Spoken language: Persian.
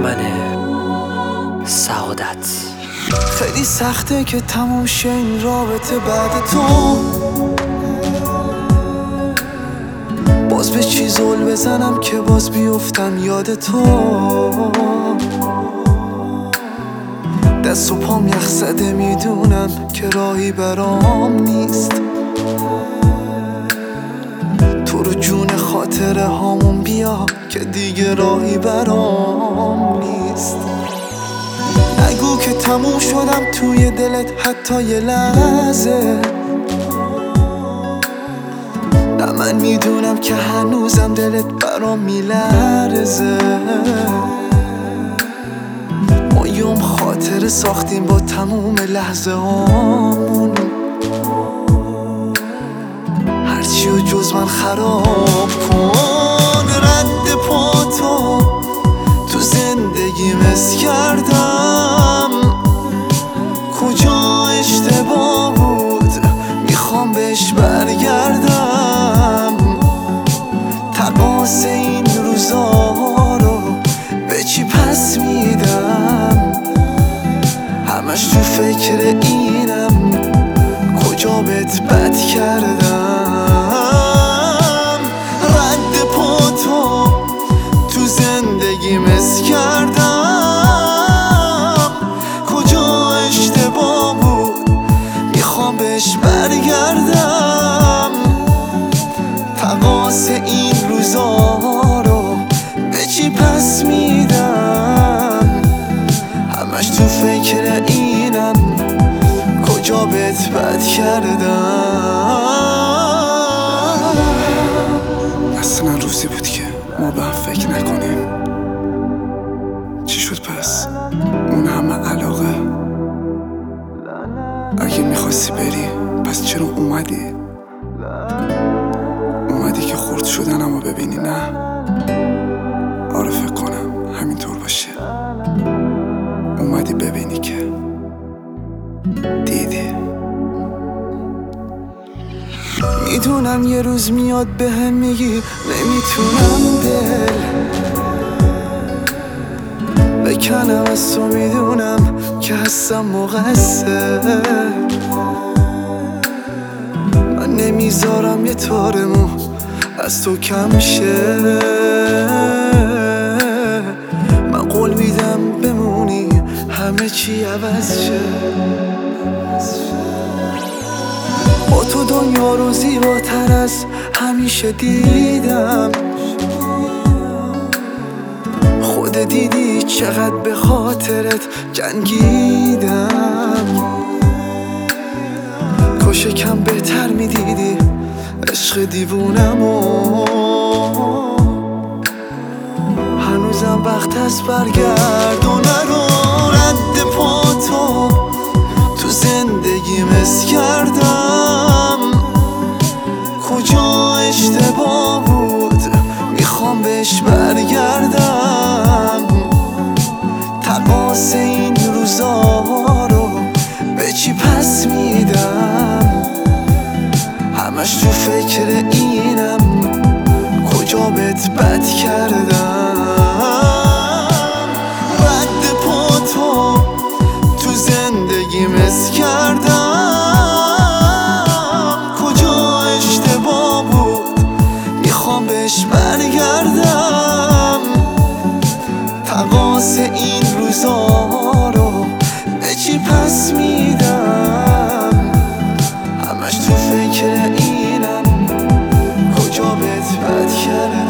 منه سعادت. خیلی سخته که تموم شه این رابطه بعد تو، باز به چی زل بزنم که باز بیفتم یاد تو. دست و پام یخ زده میدونم که راهی برام نیست، تو رو جون خاطره هامون بیا که دیگه راهی برام نیست. نگو که تموم شدم توی دلت حتی یه لحظه، نه من میدونم که هنوزم دلت برام میلرزه. ما یوم خاطره ساختیم با تموم لحظه هامون، هرچی و جز من خراب کن. رد پا تو زندگی مس کردم، کجا اشتباه بود میخوام بهش برگردم. تقاس این روزا رو به چی پس میدم، همش تو فکر اینم کجا بهت بد کردم. رد پا تو زندگی مس کردم، کجا اشتباه بود میخوام بهش برگردم. تقاس این روزا رو به چی پس میدم، همش تو فکر اینم کجا بهت بد کردم. اصلا روزی بود که ما به هم فکر نکنیم. چی شد پس؟ اون همه علاقه؟ اگه میخواستی بری پس چرا اومدی که خورد شدنمو ببینی؟ نه آره فکر کنم همینطور باشه. اومدی ببینی که دیدی. میدونم یه روز میاد بهم میگی نمیتونم دل بکنم از تو، میدونم که هستم مقصر. من نمیذارم یه تار مو از تو کم شه، من قول میدم بمونی همه چی عوض شه. با تو دنیا رو زیباتر از همیشه دیدم، خود دیدی چقدر به خاطرت جنگیدم. کاش کم بهتر میدیدی عشق دیوونمو، هنوزم وقت از برگردونه رو. رد پا تو زندگی مس کردم، کجا اشتباه بود میخوام بهش برگردم. تقاس این روزا رو به چی پس میدم، همش تو فکر اینم کجا بهت بد کردم. رد پا تو زندگی مس کردم، کجا اشتباه بود میخوام بهش برگردم. تقاس این روزا رو به چی پس میدم، همش تو فکر اینم کجا بهت بد کردم.